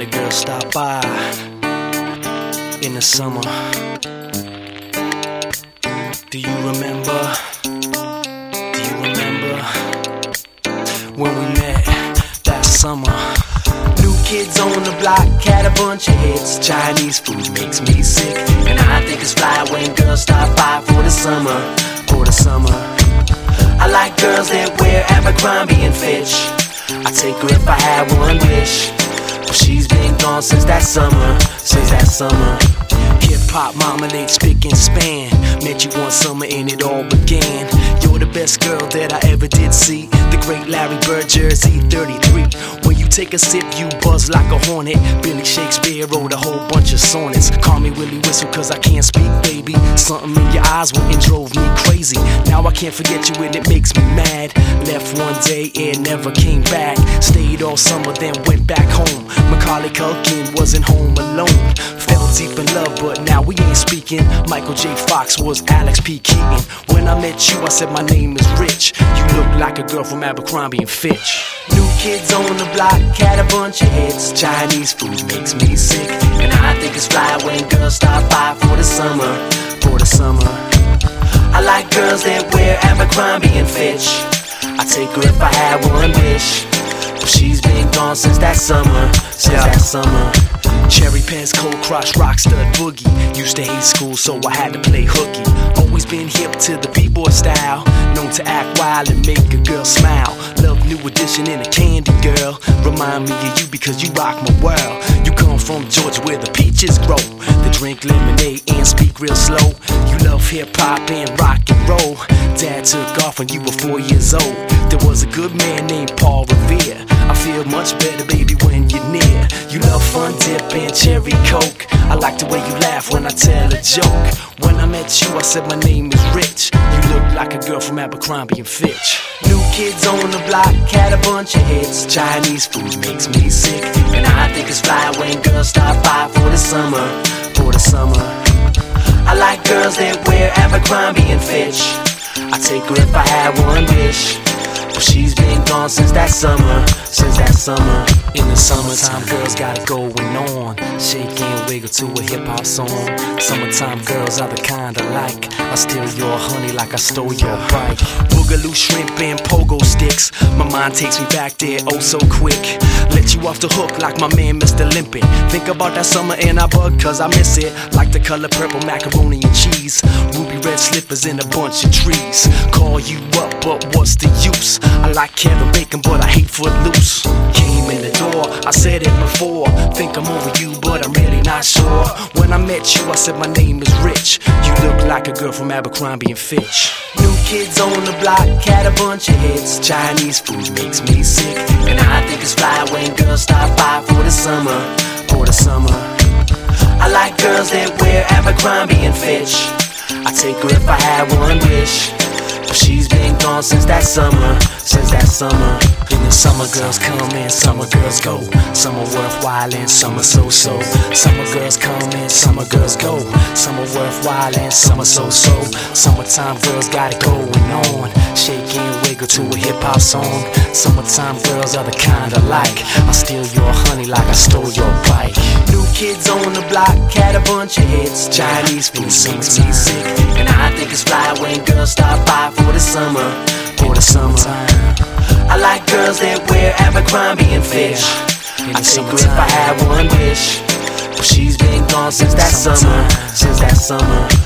the girls stop by in the summer. Do you remember? Do you remember when we met that summer? New kids on the block had a bunch of hits. Chinese food makes me sick, and I think it's fly when girls stop by for the summer. For the summer, I like girls that wear Abercrombie and Fitch. I'd take her if I had one wish, but she's been gone since that summer. Since that summer. Hip-hop, marmalade, spick and span. Met you one summer and it all began. You're the best girl that I ever did see. The great Larry Bird, Jersey 33. When you take a sip, you buzz like a hornet. Billy Shakespeare wrote a whole bunch of sonnets. Call me Willie Whistle cause I can't speak, baby. Something in your eyes went and drove me crazy. Now I can't forget you and it makes me mad. Left one day and never came back. Stayed all summer then went back home. Macaulay Culkin wasn't home alone. Fell deep in love but now we ain't speaking. Michael J. Fox was Alex P. Keaton. When I met you I said my name is Rich. You look like a girl from Abercrombie and Fitch. New kids on the block had a bunch of hits. Chinese food makes me sick, and I think it's fly when girls stop by for the summer. For the summer, I like girls that wear Abercrombie and Fitch. I'd take her if I had one wish, but she's been gone since that summer. Since that summer. Cherry pants, cold crush, rock stud boogie. Used to hate school so I had to play hooky. Always been hip to the b-boy style. Known to act wild and make a girl smile. Love New Edition and a Candy Girl. Remind me of you because you rock my world. You come from Georgia where the peaches grow. They drink lemonade and speak real slow. You love hip-hop and rock and roll. Dad took off when you were 4 years old. There was a good man named Paul Revere. I feel much better, baby, when you're near. You love Fun Dip and Cherry Coke. I like the way you laugh when I tell a joke. When I met you, I said my name is Rich. You look like a girl from Abercrombie and Fitch. New kids on the block had a bunch of hits. Chinese food makes me sick, and I think it's fly when girls stop by for the summer. For the summer, I like girls that wear Abercrombie and Fitch. I'd take her if I had one wish, but she's been gone since that summer. Since that summer. In the summertime, girls got it going on. Shake and wiggle to a hip-hop song. Summertime girls are the kind I like. I steal your honey like I stole your bike. Boogaloo, shrimp, and pogo sticks. My mind takes me back there oh so quick. Let you off the hook like my man Mr. Limpin'. Think about that summer and I bug cause I miss it. Like the color purple macaroni and cheese. Ruby red slippers in a bunch of trees. Call you up but what's the use? I like Kevin Bacon but I hate Footloose. Came in the door, I said it before. Think I'm over you but I'm really not sure. When I met you I said my name is Rich. You look like a girl from Abercrombie and Fitch. New kids on the block had a bunch of hits. Chinese food makes me sick, and I think it's fly when girls stop by for the summer. For the summer, I like girls that wear Abercrombie and Fitch. I'd take her if I had one wish, but she's been gone since that summer. Since that summer. In the summer girls come and summer girls go. Some are worthwhile and some are so-so. Summer girls come and summer girls go. Some are worthwhile and some are so-so. Summertime girls got it going on. Shake and wiggle to a hip-hop song. Summertime girls are the kind I like. I steal your honey like I stole your bike. New kids on the block had a bunch of hits. Chinese food makes me sick, and I think it's fly when girls stop by for the summer. For the summertime, I like girls that wear Abercrombie and Fitch. I'd take her if I had one wish, but she's been gone since that summer. Since that summer.